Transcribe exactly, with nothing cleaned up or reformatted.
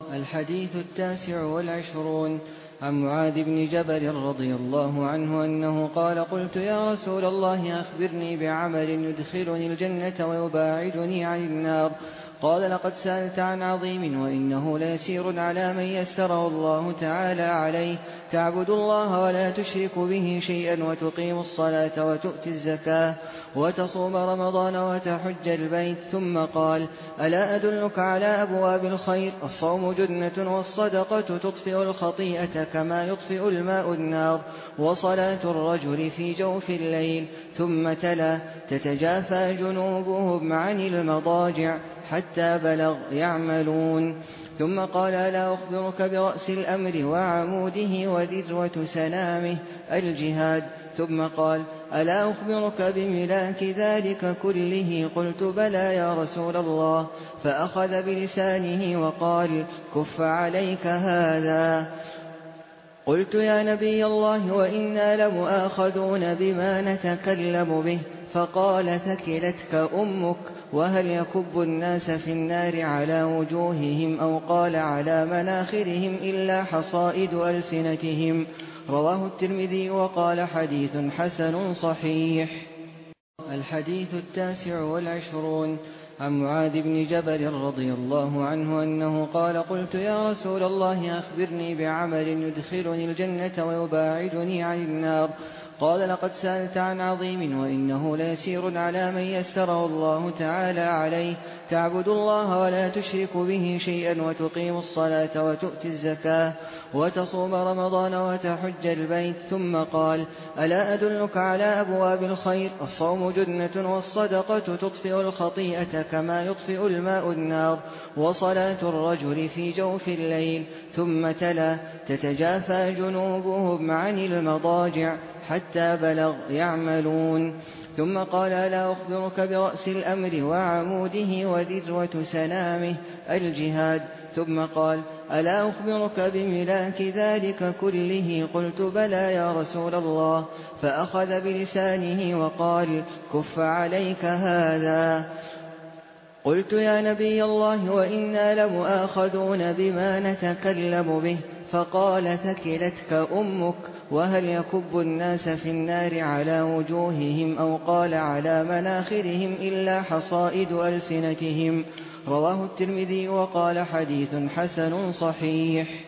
الحديث التاسع والعشرون. عن معاذ بن جبل رضي الله عنه أنه قال: قلت يا رسول الله أخبرني بعمل يدخلني الجنة ويباعدني عن النار. قال: لقد سألت عن عظيم وإنه ليسير على من يسره الله تعالى عليه: تعبد الله ولا تشرك به شيئا وتقيم الصلاة وتؤتي الزكاة وتصوم رمضان وتحج البيت. ثم قال: ألا أدلك على أبواب الخير؟ الصوم جنة والصدقة تطفئ الخطيئة كما يطفئ الماء النار، وصلاة الرجل في جوف الليل. ثم تلا: تتجافى جنوبهم عن المضاجع حتى بلغ يعملون. ثم قال: ألا أخبرك برأس الأمر وعموده وذروة سنامه؟ الجهاد. ثم قال: ألا أخبرك بملاك ذلك كله؟ قلت: بلى يا رسول الله. فأخذ بلسانه وقال: كف عليك هذا. قلت: يا نبي الله، وإنا لمؤاخذون بما نتكلم به. فقال: ثكلتك أمك. وهل يكب الناس في النار على وجوههم أو قال على مناخرهم إلا حصائد ألسنتهم؟ رواه الترمذي وقال: حديث حسن صحيح. الحديث التاسع والعشرون. عن معاذ بن جبل رضي الله عنه أنه قال: قلت يا رسول الله أخبرني بعمل يدخلني الجنة ويباعدني عن النار. قال: لقد سألت عن عظيم وإنه ليسير على من يسره الله تعالى عليه: تعبد الله ولا تشرك به شيئا وتقيم الصلاة وتؤتي الزكاة وتصوم رمضان وتحج البيت. ثم قال: ألا أدلك على أبواب الخير؟ الصوم جنة والصدقة تطفئ الخطيئة كما يطفئ الماء النار، وصلاة الرجل في جوف الليل. ثم تلا: تتجافى جنوبهم عن المضاجع حتى بلغ يعملون. ثم قال: ألا أخبرك برأس الأمر وعموده وذروة سنامه؟ الجهاد. ثم قال: ألا أخبرك بملاك ذلك كله؟ قلت: بلى يا رسول الله. فأخذ بلسانه وقال: كف عليك هذا. قلت: يا نبي الله، وإنا لمؤاخذون بما نتكلم به. فقال: ثكلتك أمك. وهل يكب الناس في النار على وجوههم أو قال على مناخرهم إلا حصائد ألسنتهم؟ رواه الترمذي وقال: حديث حسن صحيح.